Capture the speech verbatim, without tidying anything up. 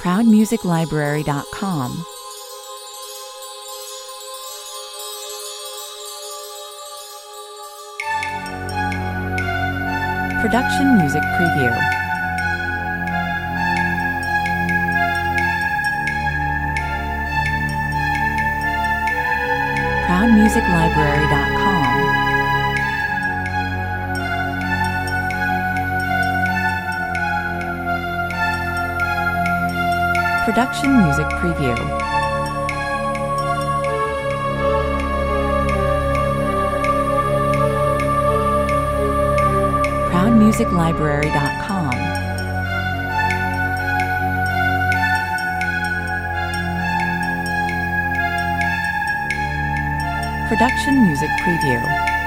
proud music library dot com. Production Music Preview. proud music library dot com. Production Music Preview. proud music library dot com. Production Music Preview.